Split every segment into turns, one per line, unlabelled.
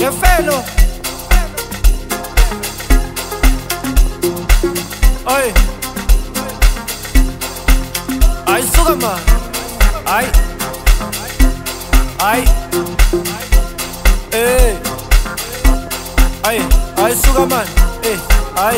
fellow. Oi, ay suka man, ay, ay suka man, ay,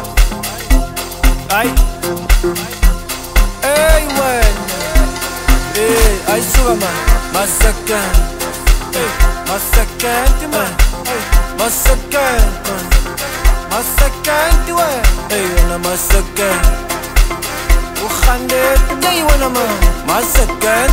when, ay suka man, massacre, massacre, man, massacre, massacre, wanna massacre. Ukhande, day wanna massacre,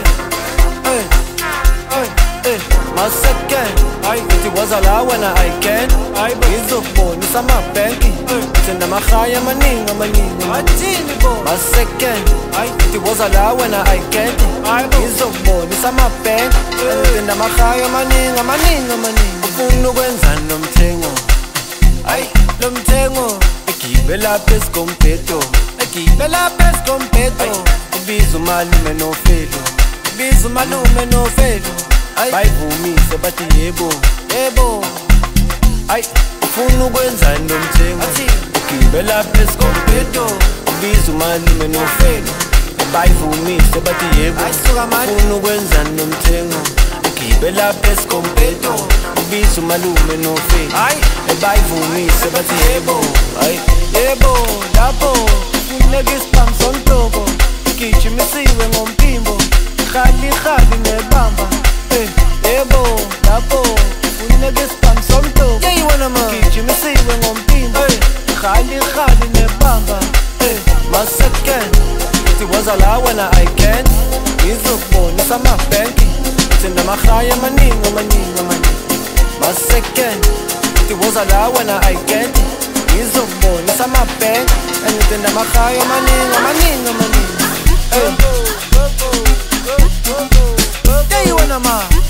massacre. It was allowed when I can. I is a phone, it's a map banky. Send them a higher maninga. Massacre. It was allowed when I can. I is a phone, it's a map bank. Send them a higher maninga. Ufunu kwenza nomthengo. Lo mthengo. Ekibela pes kompeto. Ekibela pes kompeto. Ubiza umalume no felo. Ubiza umalume no felo. Bayivumise bathi yebo, yebo. Ufuna ukwenza nomthengo. Ugibela pes kompeto. Ubiza umalume no felo. Bayivumise bathi yebo. Ufuna ukwenza nomthengo. Ugibela pes kompeto. Ubiza umalume no felo. Bayivumise bathi yebo, yebo. Lapho funeka isipham sontoko. Gijimisiwe ngomphimbo. Khali nebamba. Yebo, lapho funeka isipham sontoko. Gijimisiwe ngomphimbo. Khali nebamba. Massacre. It was allowed when I can. Ngizokubonisa amabhenki. Thina amahaya amaningi. Massacre. It was allowed when I can. Ngizokubonisa amabhenki. Thina amahaya amaningi. Day wanna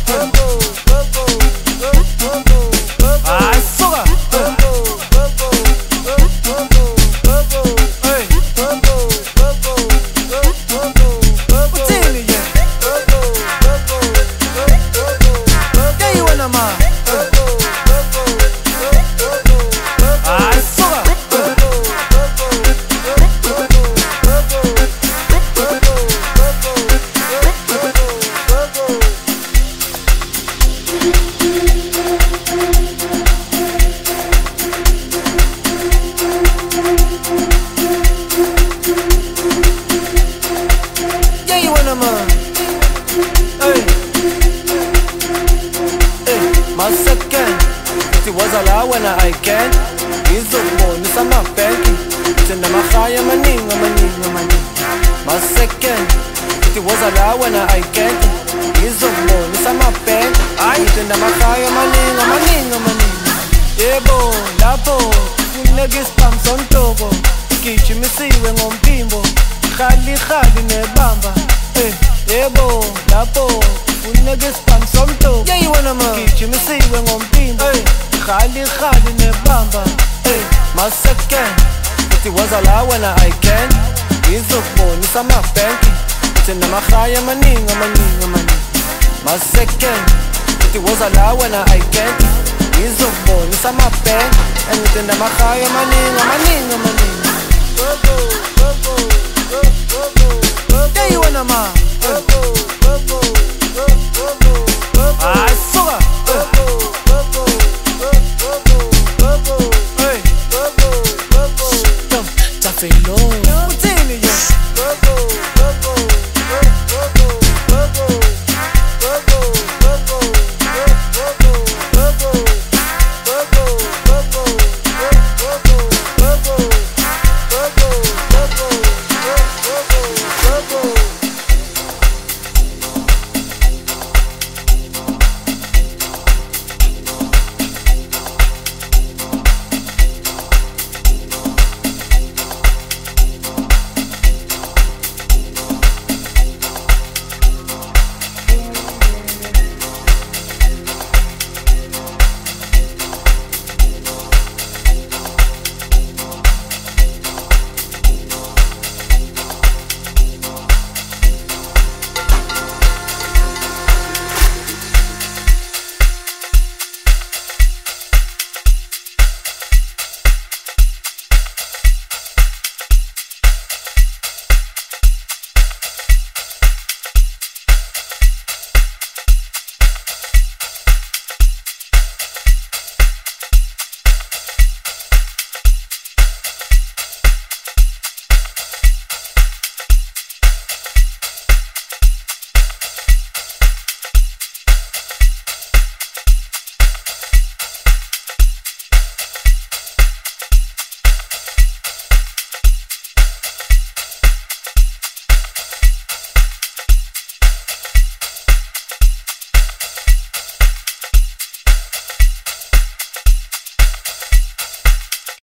suka. Massacre. It was allowed when I can. Ngizokubonisa amabhenki. Thina amahaya amaningi. Massacre. It was allowed when I can. Ngizokubonisa amabhenki. Thina amahaya amaningi. Yebo, lapho funeka isipham sontoko. Gijimisiwe ngomphimbo. Khali nebamba. Yebo, lapho funeka isipham sontoko. Gijimisiwe ngomphimbo. Khali nebamba. Massacre. It was allowed when I can. Ngizokubonisa amabhenki. Thina amahaya amaningi. Massacre. It was allowed when I can. Ngizokubonisa amabhenki. Thina amahaya amaningi. Day wanna